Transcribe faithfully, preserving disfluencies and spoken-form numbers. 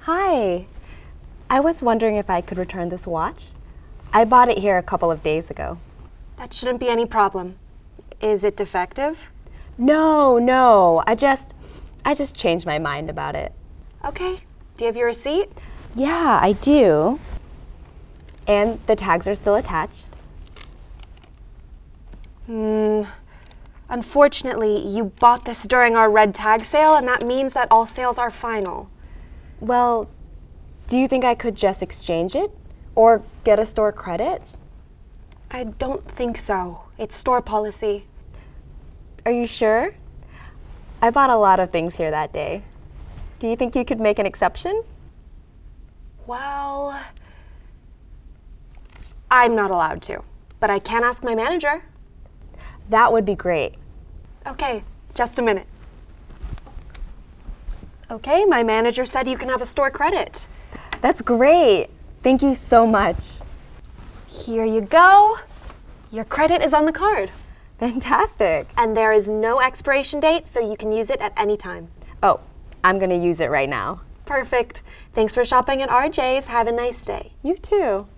Hi. I was wondering if I could return this watch. I bought it here a couple of days ago. That shouldn't be any problem. Is it defective? No, no. I just I just changed my mind about it. Okay. Do you have your receipt? Yeah, I do. And the tags are still attached. Hmm. Unfortunately, you bought this during our red tag sale, and that means that all sales are final. Well, do you think I could just exchange it? Or get a store credit? I don't think so. It's store policy. Are you sure? I bought a lot of things here that day. Do you think you could make an exception? Well, I'm not allowed to, but I can ask my manager. That would be great. Okay, just a minute. Okay, my manager said you can have a store credit. That's great. Thank you so much. Here you go. Your credit is on the card. Fantastic. And there is no expiration date, so you can use it at any time. Oh, I'm going to use it right now. Perfect. Thanks for shopping at R J's. Have a nice day. You too.